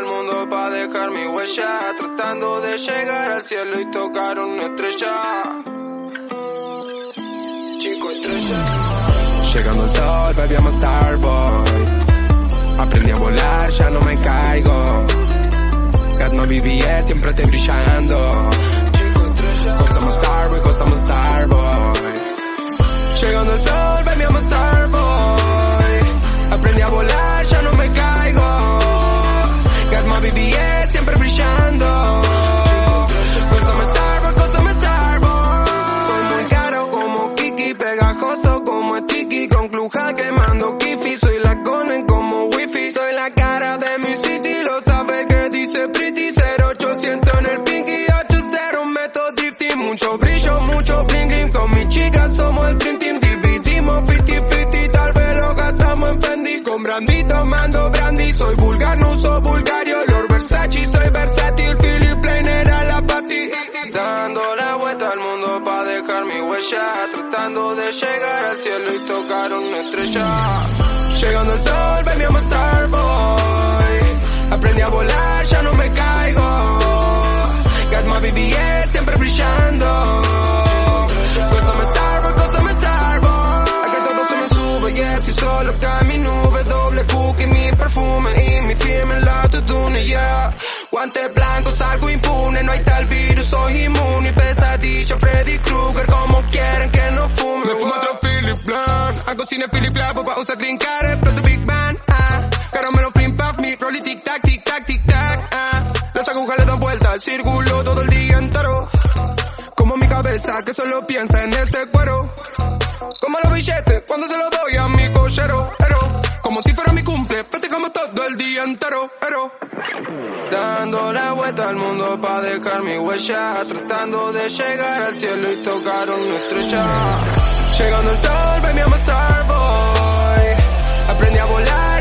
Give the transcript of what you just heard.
al mundo pa' dejar mi huella, tratando de llegar al cielo y tocar una estrella. Chico estrella. Llegando al sol, baby, I'm a starboy. Aprendí a volar, ya no me caigo. Got my BBS, siempre estoy brillando. Chico estrella. Cause I'm a starboy, cause I'm a starboy. Llegando al sol, baby, I'm a starboy. Aprendí a volar, ya no me caigo. Got my BBS, siempre brillando. Cause I'm a starboy, cause I'm a starboy. Soy muy caro como Kiki, pegajoso como sticky, con cluja quemando kifi. Soy la conen como wifi. Soy la cara de mi city, lo sabe que dice pretty. 0800 en el pinky, 80 meto drifting. Mucho brillo, mucho bling bling. Con mi chica somos el dream team. Dividimos 50-50, tal vez lo gastamos en Fendi. Con brandy tomando brandy. Soy vulgar, no uso vulgario. Lord Versace, soy versátil. Philip Plain era la pati. Dando la vuelta al mundo pa' dejar mi huella, tratando de llegar al cielo y tocar una estrella. Llegando al sol, baby, I'm a starboy. Aprendí a volar, ya no me caigo. Got my BBS, siempre brillando. Cause I'm a starboy, cause I'm a starboy. A que todo se me sube y estoy solo acá en mi nube. Doble cookie, mi perfume y mi firme en la autotune, yeah. Guantes blancos, algo impune, no hay tal virus, soy inmune. Y pesadilla, Freddy Krueger, como quieren que no fume. Me fumo otro Philip Blanc, hago cine Philip Black, papá usa trincar, exploto Big Bang, caramelo flim puff, mi rolly tic tac, tic tac, tic tac, Las agujas le dan vuelta al círculo todo el día entero. Como mi cabeza que solo piensa en ese cuero. Como los billetes cuando se los doy a mi cochero, como si fuera mi cumple, festejamos todo el día entero, Dando la vuelta al mundo pa' dejar mi huella, tratando de llegar al cielo y tocar una estrella. Llegando al sol, baby, I'm a starboy. Aprendí a volar,